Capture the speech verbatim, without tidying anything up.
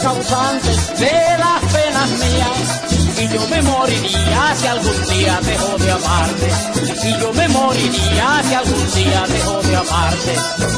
causantes de las penas mías. Y yo me moriría si algún día dejo de amarte. Y yo me moriría si algún día dejo de amarte.